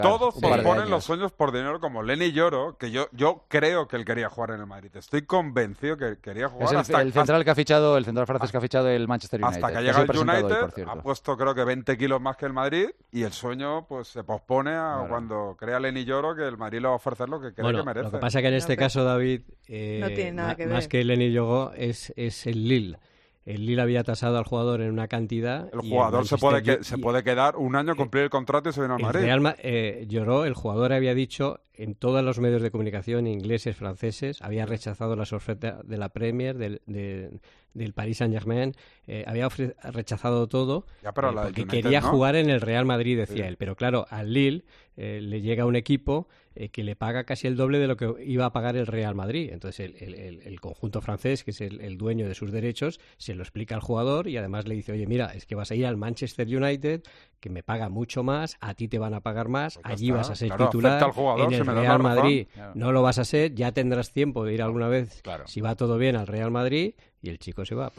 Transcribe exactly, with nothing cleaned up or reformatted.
todos un par de posponen años. los sueños por dinero, como Lenny Yoro, que yo yo creo que él quería jugar en el Madrid. Estoy convencido que quería jugar Es el, hasta, el central que ha fichado, el central francés que ha fichado el Manchester United. hasta que ha llega sido el presentado hoy, United, por cierto. ha puesto creo que veinte kilos más que el Madrid y el sueño pues se pospone a Claro. cuando crea Lenny Yoro que el Madrid le va a ofrecer lo que cree Bueno, que merece. lo que pasa es que en este No, pero- caso, David, eh, No tiene nada ma- que más ver. que Lenny Yogo, es, es el Lille. El Lille había tasado al jugador en una cantidad. El y jugador se Manchester puede, que, Uni- se y- puede quedar un año, cumplir el contrato y se viene al el Madrid. Real Ma- eh, lloró, el jugador había dicho en todos los medios de comunicación ingleses, franceses, había rechazado las ofertas de la Premier, del, de- del Paris Saint-Germain, eh, había ofre- rechazado todo Ya, pero eh, la del porque United quería no. jugar en el Real Madrid, decía Sí. él. Pero claro, al Lille eh, le llega un equipo eh, que le paga casi el doble de lo que iba a pagar el Real Madrid. Entonces el, el- el- el conjunto francés, que es el, el dueño de sus derechos, se lo explica al jugador y además le dice, oye, mira, es que vas a ir al Manchester United, que me paga mucho más, a ti te van a pagar más, Pues ya allí está. vas a ser Claro, titular, acepta al jugador, en si el me das la Real razón. Madrid Claro. no lo vas a ser, ya tendrás tiempo de ir alguna vez, Claro. si va todo bien, al Real Madrid, y el chico se va.